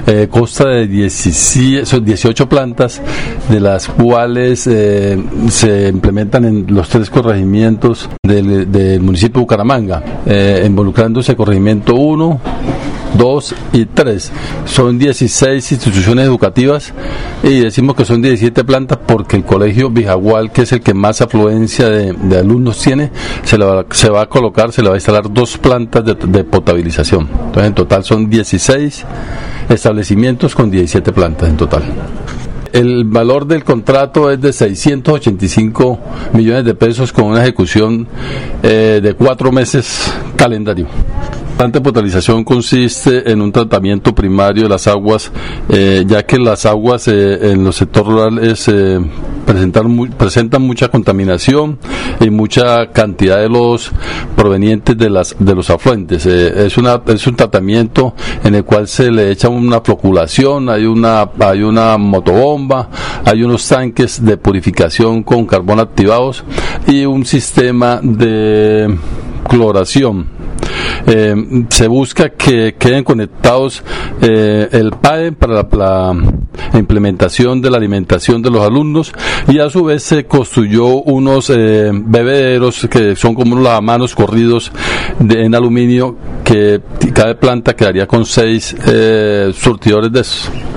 consta de 18 plantas, de las cuales se implementan en los 3 corregimientos del municipio de Bucaramanga, involucrándose corregimiento 1, 2 y 3. Son 16 instituciones educativas y decimos que son 17 plantas porque el colegio Vijagual, que es el que más afluencia de alumnos tiene, se le va a instalar 2 plantas de potabilización. Entonces en total son 16 establecimientos con 17 plantas en total. El valor del contrato es de 685 millones de pesos con una ejecución de 4 meses calendario. La potabilización consiste en un tratamiento primario de las aguas, ya que las aguas en los sectores rurales presentan mucha contaminación y mucha cantidad de los provenientes de los afluentes. Es un tratamiento en el cual se le echa una floculación, hay una motobomba, hay unos tanques de purificación con carbón activados y un sistema de cloración. Se busca que queden conectados el PAE para la implementación de la alimentación de los alumnos, y a su vez se construyó unos bebederos que son como unos lavamanos corridos en aluminio, que cada planta quedaría con 6 surtidores de esos.